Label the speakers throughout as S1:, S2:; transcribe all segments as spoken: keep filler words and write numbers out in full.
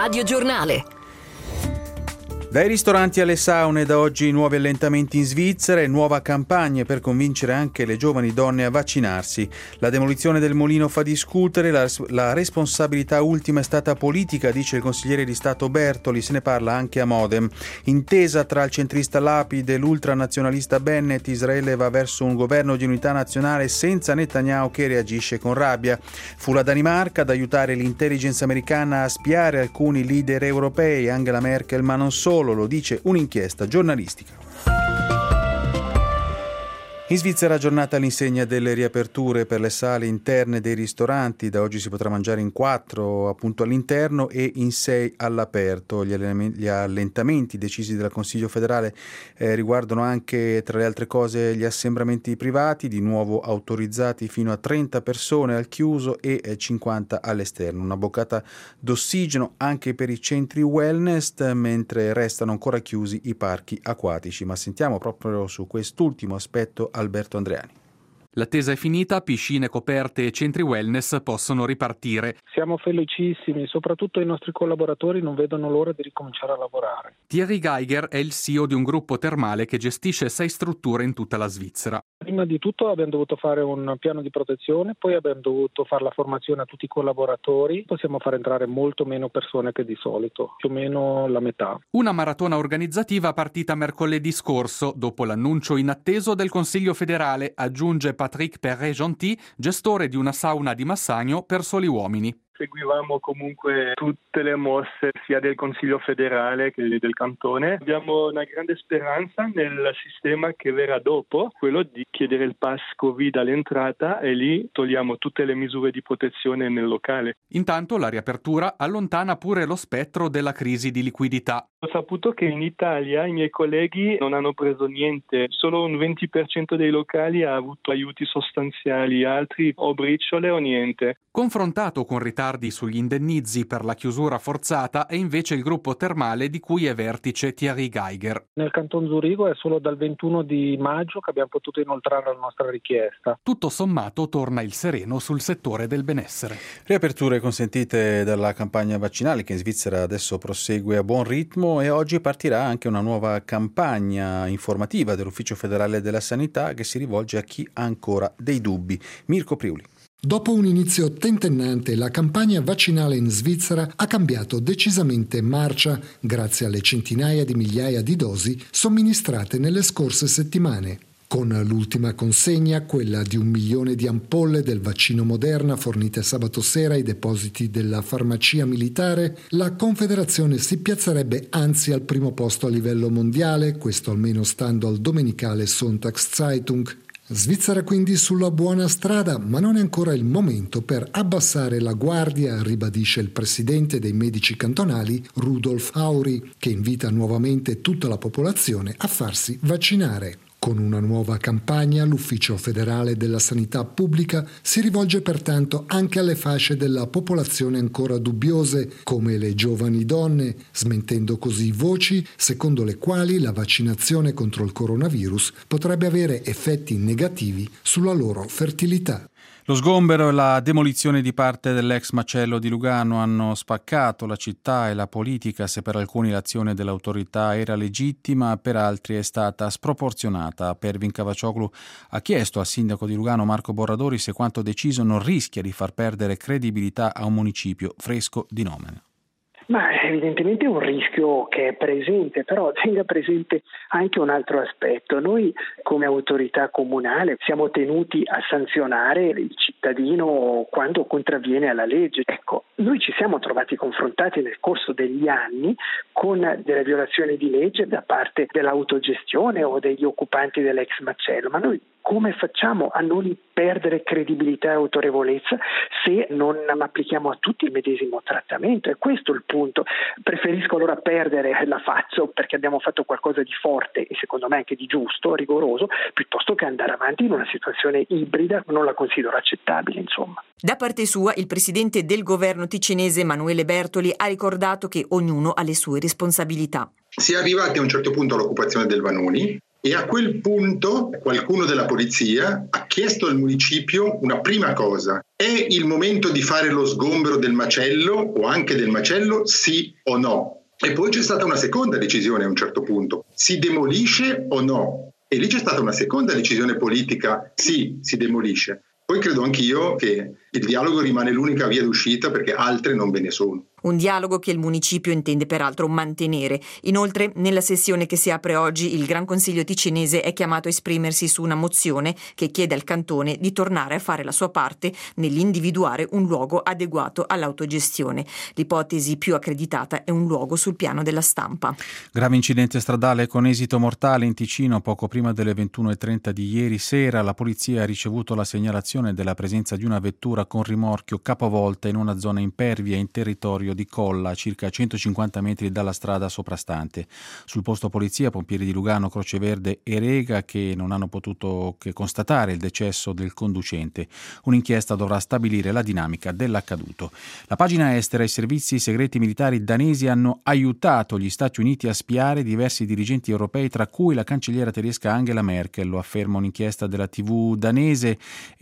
S1: Radio Giornale.
S2: Dai ristoranti alle saune, da oggi nuovi allentamenti in Svizzera e nuova campagna per convincere anche le giovani donne a vaccinarsi. La demolizione del mulino fa discutere, la, la responsabilità ultima è stata politica, dice il consigliere di Stato Bertoli, se ne parla anche a Modem. Intesa tra il centrista Lapid e l'ultranazionalista Bennett, Israele va verso un governo di unità nazionale senza Netanyahu che reagisce con rabbia. Fu la Danimarca ad aiutare l'intelligence americana a spiare alcuni leader europei, Angela Merkel, ma non solo. Lo dice un'inchiesta giornalistica. In Svizzera giornata all'insegna delle riaperture per le sale interne dei ristoranti. Da oggi si potrà mangiare in quattro appunto all'interno e in sei all'aperto. Gli allentamenti decisi dal Consiglio federale eh, riguardano anche, tra le altre cose, gli assembramenti privati, di nuovo autorizzati fino a trenta persone al chiuso e eh, cinquanta all'esterno. Una boccata d'ossigeno anche per i centri wellness, mentre restano ancora chiusi i parchi acquatici. Ma sentiamo proprio su quest'ultimo aspetto Alberto Andreani.
S3: L'attesa è finita, piscine coperte e centri wellness possono ripartire.
S4: Siamo felicissimi, soprattutto i nostri collaboratori non vedono l'ora di ricominciare a lavorare.
S3: Thierry Geiger è il C E O di un gruppo termale che gestisce sei strutture in tutta la Svizzera.
S4: Prima di tutto abbiamo dovuto fare un piano di protezione, poi abbiamo dovuto fare la formazione a tutti i collaboratori. Possiamo far entrare molto meno persone che di solito, più o meno la metà.
S3: Una maratona organizzativa partita mercoledì scorso, dopo l'annuncio inatteso del Consiglio federale, aggiunge Patrick Perret-Gentil, gestore di una sauna di Massagno per soli uomini.
S5: Seguivamo comunque tutte le mosse sia del Consiglio federale che del cantone. Abbiamo una grande speranza nel sistema che verrà dopo, quello di chiedere il pass Covid all'entrata e lì togliamo tutte le misure di protezione nel locale.
S3: Intanto la riapertura allontana pure lo spettro della crisi di liquidità.
S5: Ho saputo che in Italia i miei colleghi non hanno preso niente, solo un venti per cento dei locali ha avuto aiuti sostanziali, altri o briciole o niente.
S3: Confrontato con ritardi sugli indennizi per la chiusura forzata è invece il gruppo termale di cui è vertice Thierry Geiger.
S4: Nel Canton Zurigo è solo dal ventuno di maggio che abbiamo potuto inoltrare la nostra richiesta.
S3: Tutto sommato torna il sereno sul settore del benessere.
S2: Riaperture consentite dalla campagna vaccinale che in Svizzera adesso prosegue a buon ritmo e oggi partirà anche una nuova campagna informativa dell'Ufficio federale della sanità che si rivolge a chi ha ancora dei dubbi. Mirko Priuli.
S6: Dopo un inizio tentennante, la campagna vaccinale in Svizzera ha cambiato decisamente marcia grazie alle centinaia di migliaia di dosi somministrate nelle scorse settimane. Con l'ultima consegna, quella di un milione di ampolle del vaccino Moderna fornite sabato sera ai depositi della farmacia militare, la Confederazione si piazzerebbe anzi al primo posto a livello mondiale, questo almeno stando al domenicale Sonntagszeitung. Svizzera quindi sulla buona strada, ma non è ancora il momento per abbassare la guardia, ribadisce il presidente dei medici cantonali Rudolf Hauri, che invita nuovamente tutta la popolazione a farsi vaccinare. Con una nuova campagna, l'Ufficio federale della sanità pubblica si rivolge pertanto anche alle fasce della popolazione ancora dubbiose, come le giovani donne, smentendo così voci secondo le quali la vaccinazione contro il coronavirus potrebbe avere effetti negativi sulla loro fertilità.
S2: Lo sgombero e la demolizione di parte dell'ex macello di Lugano hanno spaccato la città e la politica. Se per alcuni l'azione dell'autorità era legittima, per altri è stata sproporzionata. Pervin Cavaccioglu ha chiesto al sindaco di Lugano Marco Borradori se quanto deciso non rischia di far perdere credibilità a un municipio fresco di nome.
S7: Ma evidentemente è un rischio che è presente, però tenga presente anche un altro aspetto. Noi come autorità comunale siamo tenuti a sanzionare il cittadino quando contravviene alla legge. Ecco, noi ci siamo trovati confrontati nel corso degli anni con delle violazioni di legge da parte dell'autogestione o degli occupanti dell'ex macello, ma noi come facciamo a non perdere credibilità e autorevolezza se non applichiamo a tutti il medesimo trattamento? E questo è il punto. Preferisco allora perdere la faccia perché abbiamo fatto qualcosa di forte e secondo me anche di giusto, rigoroso, piuttosto che andare avanti in una situazione ibrida. Non la considero accettabile, insomma.
S1: Da parte sua, il presidente del governo ticinese Emanuele Bertoli ha ricordato che ognuno ha le sue responsabilità.
S8: Si è arrivati a un certo punto all'occupazione del Vanoni, E a quel punto qualcuno della polizia ha chiesto al municipio una prima cosa: è il momento di fare lo sgombero del macello o anche del macello, sì o no? E poi c'è stata una seconda decisione a un certo punto: si demolisce o no? E lì c'è stata una seconda decisione politica: sì, si demolisce. Poi credo anch'io che il dialogo rimane l'unica via d'uscita, perché altre non ve ne sono.
S1: Un dialogo che il municipio intende peraltro mantenere. Inoltre, nella sessione che si apre oggi, il Gran Consiglio ticinese è chiamato a esprimersi su una mozione che chiede al cantone di tornare a fare la sua parte nell'individuare un luogo adeguato all'autogestione. L'ipotesi più accreditata è un luogo sul piano della stampa.
S2: Grave incidente stradale con esito mortale in Ticino poco prima delle ventuno e trenta di ieri sera. La polizia ha ricevuto la segnalazione della presenza di una vettura con rimorchio capovolta in una zona impervia in territorio di Colla, a circa centocinquanta metri dalla strada soprastante. Sul posto polizia, pompieri di Lugano, Croce Verde e Rega, che non hanno potuto che constatare il decesso del conducente. Un'inchiesta dovrà stabilire la dinamica dell'accaduto. La pagina estera: i servizi segreti militari danesi hanno aiutato gli Stati Uniti a spiare diversi dirigenti europei, tra cui la cancelliera tedesca Angela Merkel. Lo afferma un'inchiesta della tivù danese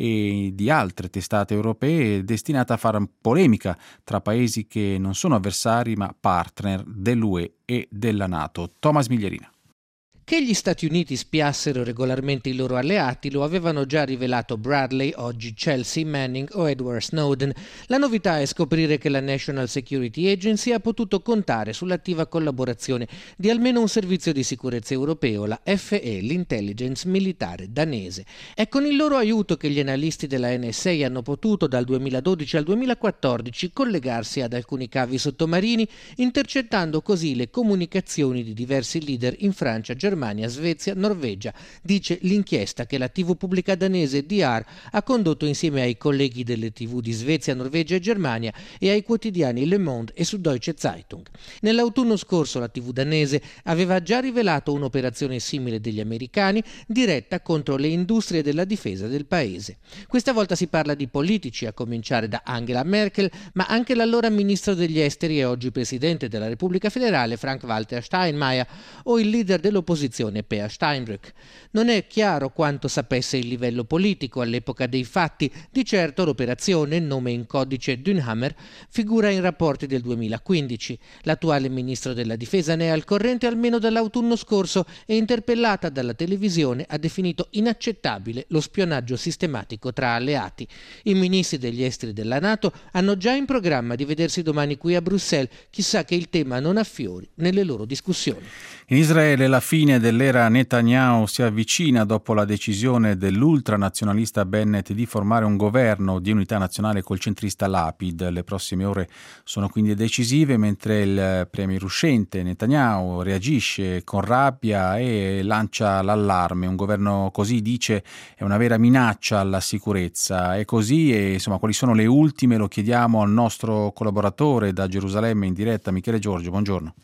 S2: e di altre testate europee, destinata a fare polemica tra paesi che non sono avversari ma partner dell'U E e della NATO. Thomas Miglierina.
S9: Che gli Stati Uniti spiassero regolarmente i loro alleati lo avevano già rivelato Bradley, oggi Chelsea Manning o Edward Snowden. La novità è scoprire che la National Security Agency ha potuto contare sull'attiva collaborazione di almeno un servizio di sicurezza europeo, la F E, l'intelligence militare danese. È con il loro aiuto che gli analisti della N S A hanno potuto dal duemiladodici al duemilaquattordici collegarsi ad alcuni cavi sottomarini, intercettando così le comunicazioni di diversi leader in Francia, Germania, Svezia, Norvegia, dice l'inchiesta che la tivù pubblica danese D R ha condotto insieme ai colleghi delle tivù di Svezia, Norvegia e Germania e ai quotidiani Le Monde e Süddeutsche Zeitung. Nell'autunno scorso la tivù danese aveva già rivelato un'operazione simile degli americani diretta contro le industrie della difesa del paese. Questa volta si parla di politici, a cominciare da Angela Merkel, ma anche l'allora ministro degli esteri e oggi presidente della Repubblica Federale Frank-Walter Steinmeier o il leader dell'opposizione Peer Steinbrück. Non è chiaro quanto sapesse il livello politico all'epoca dei fatti. Di certo l'operazione, nome in codice Dünhammer, figura in rapporti del duemilaquindici. L'attuale ministro della difesa ne è al corrente almeno dall'autunno scorso e, interpellata dalla televisione, ha definito inaccettabile lo spionaggio sistematico tra alleati. I ministri degli esteri della NATO hanno già in programma di vedersi domani qui a Bruxelles. Chissà che il tema non affiori nelle loro discussioni.
S2: In Israele la fine dell'era Netanyahu si avvicina dopo la decisione dell'ultranazionalista Bennett di formare un governo di unità nazionale col centrista Lapid. Le prossime ore sono quindi decisive, mentre il premier uscente Netanyahu reagisce con rabbia e lancia l'allarme. Un governo così, dice, è una vera minaccia alla sicurezza. È così e insomma quali sono le ultime lo chiediamo al nostro collaboratore da Gerusalemme in diretta, Michele Giorgio. Buongiorno.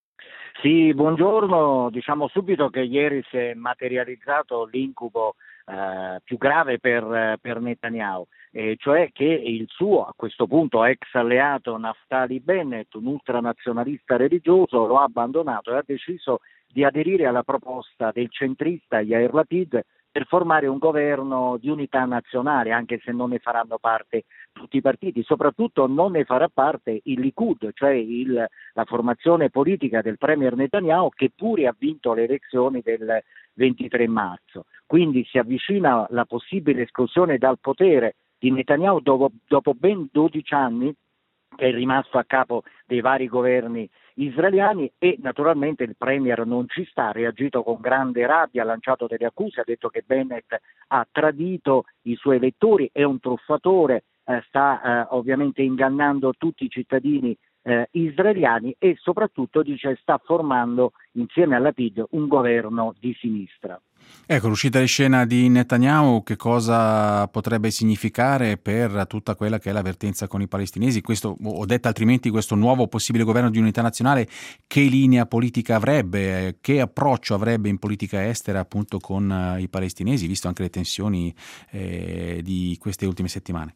S10: Sì, buongiorno. Diciamo subito che ieri si è materializzato l'incubo eh, più grave per, per Netanyahu, eh, cioè che il suo, a questo punto, ex alleato Naftali Bennett, un ultranazionalista religioso, lo ha abbandonato e ha deciso di aderire alla proposta del centrista Yair Lapid per formare un governo di unità nazionale, anche se non ne faranno parte tutti i partiti. Soprattutto non ne farà parte il Likud, cioè il, la formazione politica del premier Netanyahu, che pure ha vinto le elezioni del ventitré marzo. Quindi si avvicina la possibile esclusione dal potere di Netanyahu dopo, dopo ben dodici anni che è rimasto a capo dei vari governi israeliani, e naturalmente il premier non ci sta, ha reagito con grande rabbia, ha lanciato delle accuse, ha detto che Bennett ha tradito i suoi elettori, è un truffatore, eh, sta eh, ovviamente ingannando tutti i cittadini eh, israeliani e soprattutto, dice, sta formando insieme alla Lapid un governo di sinistra.
S2: Ecco, l'uscita in scena di Netanyahu che cosa potrebbe significare per tutta quella che è l'avvertenza con i palestinesi? Questo, o detta altrimenti, questo nuovo possibile governo di unità nazionale, che linea politica avrebbe, che approccio avrebbe in politica estera appunto con i palestinesi, visto anche le tensioni eh, di queste ultime settimane?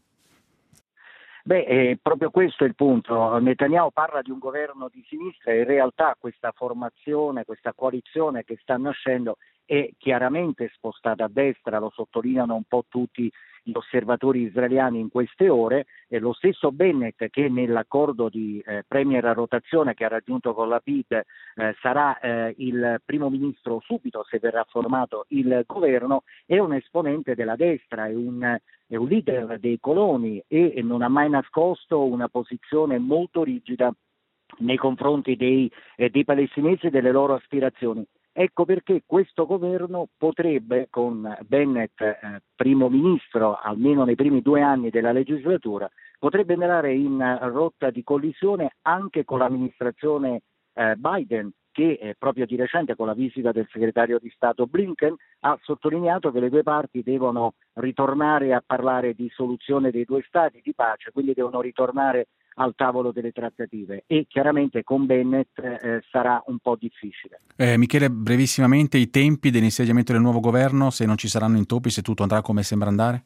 S10: Beh, eh, proprio questo è il punto. Netanyahu parla di un governo di sinistra e in realtà questa formazione, questa coalizione che sta nascendo è chiaramente spostata a destra, lo sottolineano un po' tutti gli osservatori israeliani in queste ore, e lo stesso Bennett, che nell'accordo di eh, premier a rotazione che ha raggiunto con Lapid eh, sarà eh, il primo ministro subito se verrà formato il governo, è un esponente della destra, è un, è un leader dei coloni e non ha mai nascosto una posizione molto rigida nei confronti dei, eh, dei palestinesi e delle loro aspirazioni. Ecco perché questo governo potrebbe, con Bennett eh, primo ministro, almeno nei primi due anni della legislatura, potrebbe andare in rotta di collisione anche con l'amministrazione eh, Biden, che eh, proprio di recente, con la visita del segretario di Stato Blinken, ha sottolineato che le due parti devono ritornare a parlare di soluzione dei due stati, di pace, quindi devono ritornare al tavolo delle trattative, e chiaramente con Bennett eh, sarà un po' difficile.
S2: Eh, Michele, brevissimamente i tempi dell'insediamento del nuovo governo, se non ci saranno intoppi, se tutto andrà come sembra andare?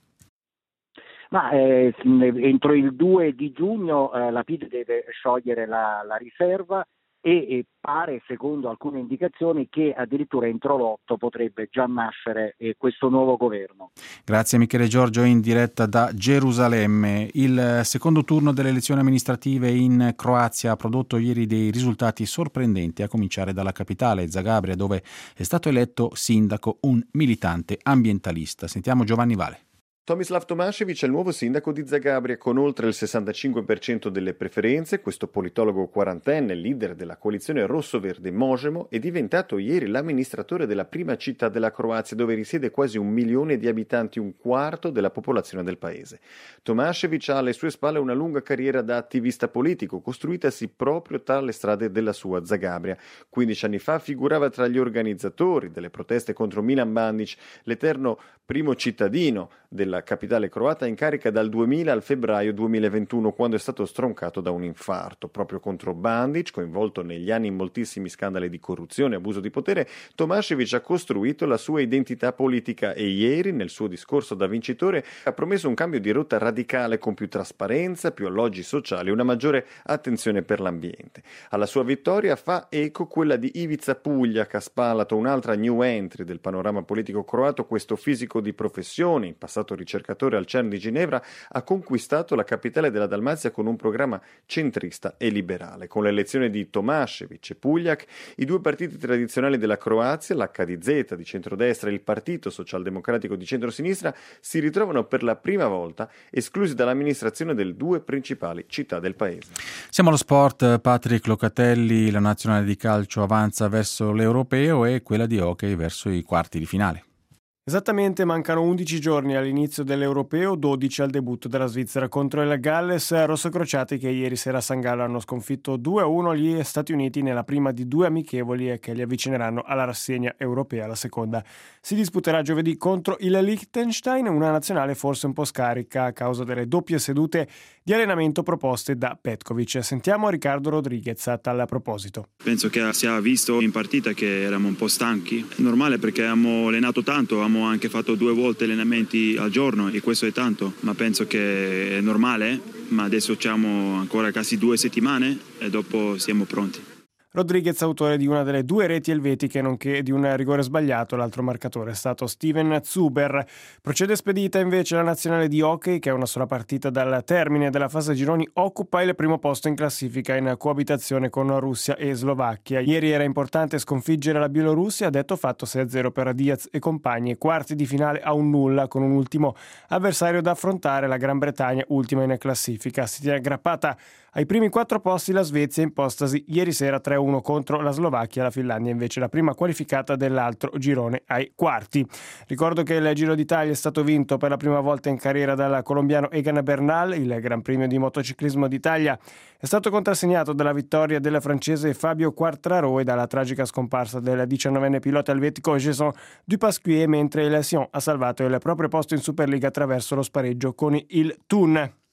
S10: Ma eh, entro il due di giugno eh, la P I D deve sciogliere la, la riserva e, e pare, secondo alcune indicazioni, che addirittura entro l'otto potrebbe già nascere eh, questo nuovo governo.
S2: Grazie Michele Giorgio, in diretta da Gerusalemme. Il secondo turno delle elezioni amministrative in Croazia ha prodotto ieri dei risultati sorprendenti, a cominciare dalla capitale, Zagabria, dove è stato eletto sindaco un militante ambientalista. Sentiamo Giovanni Vale.
S11: Tomislav Tomašević è il nuovo sindaco di Zagabria con oltre il sessantacinque per cento delle preferenze. Questo politologo quarantenne, leader della coalizione rosso-verde Možemo, è diventato ieri l'amministratore della prima città della Croazia, dove risiede quasi un milione di abitanti, un quarto della popolazione del paese. Tomašević ha alle sue spalle una lunga carriera da attivista politico, costruitasi proprio tra le strade della sua Zagabria. quindici anni fa figurava tra gli organizzatori delle proteste contro Milan Bandic, l'eterno primo cittadino della capitale croata, in carica dal duemila al febbraio duemilaventuno, quando è stato stroncato da un infarto. Proprio contro Bandic, coinvolto negli anni in moltissimi scandali di corruzione e abuso di potere, Tomašević ha costruito la sua identità politica e ieri, nel suo discorso da vincitore, ha promesso un cambio di rotta radicale con più trasparenza, più alloggi sociali e una maggiore attenzione per l'ambiente. Alla sua vittoria fa eco quella di Ivica Puljak, ha spalato un'altra new entry del panorama politico croato. Questo fisico di professione, in passato ricercatore al CERN di Ginevra, ha conquistato la capitale della Dalmazia con un programma centrista e liberale. Con l'elezione di Tomašević e Puljak, i due partiti tradizionali della Croazia, l'H D Z di centrodestra e il Partito Socialdemocratico di centrosinistra, si ritrovano per la prima volta esclusi dall'amministrazione delle due principali città del paese.
S2: Siamo allo sport. Patrick Locatelli, la nazionale di calcio avanza verso l'europeo e quella di hockey verso i quarti di finale.
S12: Esattamente, mancano undici giorni all'inizio dell'Europeo, dodici al debutto della Svizzera contro il Galles, rossocrociati che ieri sera a San Gallo hanno sconfitto due a uno gli Stati Uniti nella prima di due amichevoli che li avvicineranno alla rassegna europea. La seconda si disputerà giovedì contro il Liechtenstein, una nazionale forse un po' scarica a causa delle doppie sedute di allenamento proposte da Petkovic. Sentiamo Riccardo Rodriguez a tal proposito.
S13: Penso che si è visto in partita che eravamo un po' stanchi. È normale perché abbiamo allenato tanto, abbiamo anche fatto due volte allenamenti al giorno e questo è tanto, ma penso che è normale, ma adesso abbiamo ancora quasi due settimane e dopo siamo pronti.
S12: Rodriguez, autore di una delle due reti elvetiche, nonché di un rigore sbagliato. L'altro marcatore è stato Steven Zuber. Procede spedita invece la nazionale di hockey, che a una sola partita dal termine della fase gironi occupa il primo posto in classifica in coabitazione con Russia e Slovacchia. Ieri era importante sconfiggere la Bielorussia, detto fatto sei a zero per Diaz e compagni. Quarti di finale a un nulla, con un ultimo avversario da affrontare, la Gran Bretagna, ultima in classifica. Si tiene aggrappata ai primi quattro posti la Svezia, impostasi ieri sera tre a uno contro la Slovacchia. La Finlandia invece la prima qualificata dell'altro girone ai quarti. Ricordo che il Giro d'Italia è stato vinto per la prima volta in carriera dal colombiano Egan Bernal. Il Gran Premio di motociclismo d'Italia è stato contrassegnato dalla vittoria del francese Fabio Quartararo e dalla tragica scomparsa del diciannovenne pilota elvetico Jason Dupasquier, mentre il Sion ha salvato il proprio posto in Superliga attraverso lo spareggio con il Thun.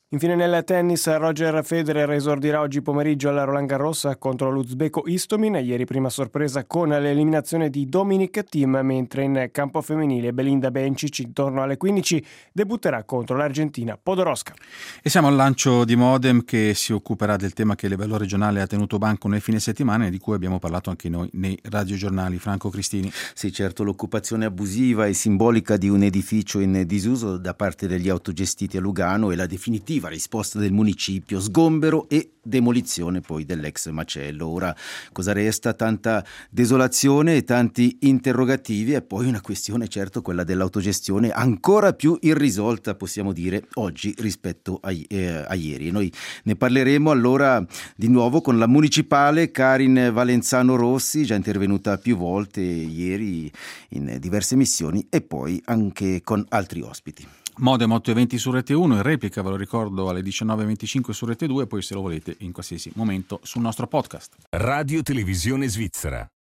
S12: Infine nel tennis, Roger Federer esordirà oggi pomeriggio alla Roland Garros contro l'uzbeko Istomin. Ieri prima sorpresa con l'eliminazione di Dominic Thiem, mentre in campo femminile Belinda Bencic intorno alle quindici debutterà contro l'Argentina Podoroska.
S2: E siamo al lancio di Modem, che si occuperà del tema che a livello regionale ha tenuto banco nel fine settimana e di cui abbiamo parlato anche noi nei radiogiornali. Franco Cristini.
S14: Sì, certo, l'occupazione abusiva e simbolica di un edificio in disuso da parte degli autogestiti a Lugano e la definitiva risposta del municipio, sgombero e demolizione poi dell'ex macello. Ora cosa resta? Tanta desolazione e tanti interrogativi, e poi una questione, certo, quella dell'autogestione, ancora più irrisolta, possiamo dire, oggi rispetto a, eh, a ieri. Noi ne parleremo allora di nuovo con la municipale Karin Valenzano Rossi, già intervenuta più volte ieri in diverse missioni, e poi anche con altri ospiti.
S2: Modem otto e venti su Rete uno, in replica, ve lo ricordo, alle diciannove e venticinque su Rete due, e poi se lo volete in qualsiasi momento sul nostro podcast.
S15: Radio Televisione Svizzera.